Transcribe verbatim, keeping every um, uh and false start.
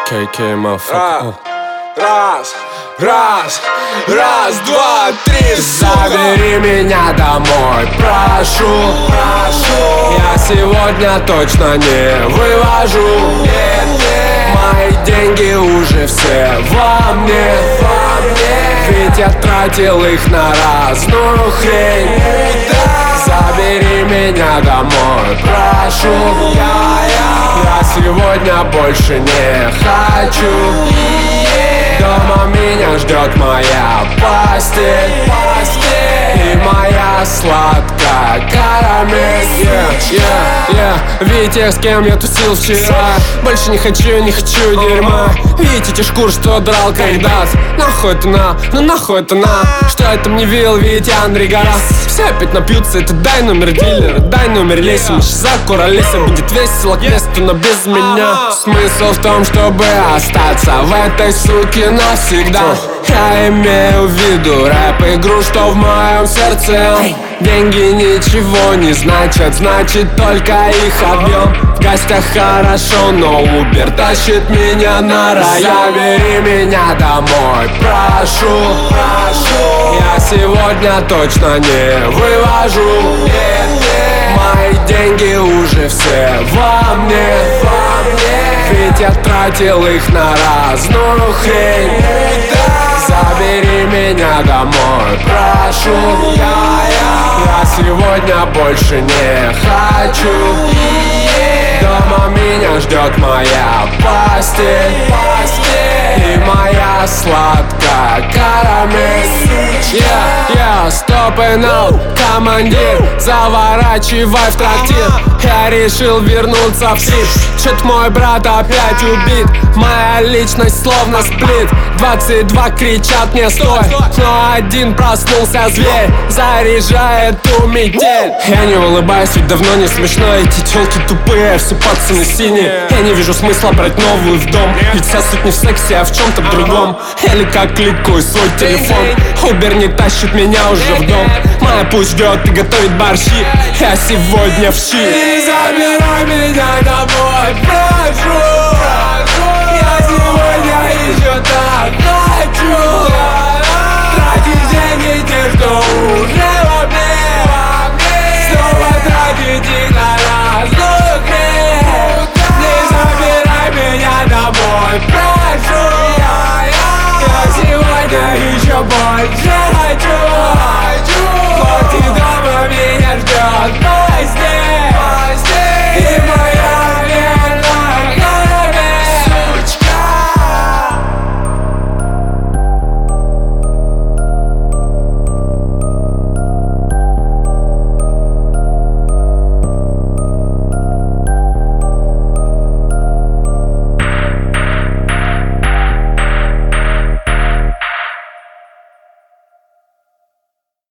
кей кей, motherfucker. Раз, раз, раз, два, три. Забери меня домой, прошу, прошу. Я сегодня точно не вывожу. Нет, нет. Мои деньги уже все во мне, во мне. Ведь я тратил их на разную хрень. Забери меня домой, прошу. Я, я, Я сегодня больше не хочу. Дома меня ждет моя постель, постель. И моя сладкая карамель. yeah, yeah, yeah. Видите, с кем я тусил вчера? Больше не хочу, не хочу дерьма. Видите, те шкур, что драл когда-то. Нахуй это на, ну нахуй это на. Что я там не видел, видите, Андрей Гора. Все опять напьются, это дай номер дилера, дай номер лесим. Мы сейчас закурались, будет весело к месту, но без меня. Смысл в том, чтобы остаться в этой суке навсегда. Я имею в виду рэп-игру, что в моем сердце. Деньги ничего не значат, значит только их объем. В гостях хорошо, но Uber тащит меня на район. Забери меня домой, прошу, прошу. Я сегодня точно не вывожу. нет, нет. Мои деньги уже все во мне, во мне. Ведь я тратил их на разную хрень. Забери меня домой, прошу. Я, я, Я сегодня больше не хочу. Дома меня ждет моя постель, постель. И моя сладкая карамель. Yeah, yeah, stop and now, командир, заворачивай в трактир. Я решил вернуться в тип. Чё-то мой брат опять убит. Моя личность словно сплит. Двадцать два кричат мне стой, но один проснулся зверь, заряжает ту метель. Я не улыбаюсь, ведь давно не смешно. Эти тёлки тупые, все пацаны синие. Я не вижу смысла брать новую в дом, ведь вся суть не в сексе, а в чем-то другом. Или как кликаю свой телефон. Убер не тащит меня уже в дом. Моя пусть ждет и готовит борщи. Я сегодня в щи. Не забирай меня домой, прошу. Я сегодня еще так хочу. Тратить деньги те, что уже во мне. Снова тратить их на разную хрень. Не забирай меня домой, прошу. Я сегодня еще больше хочу.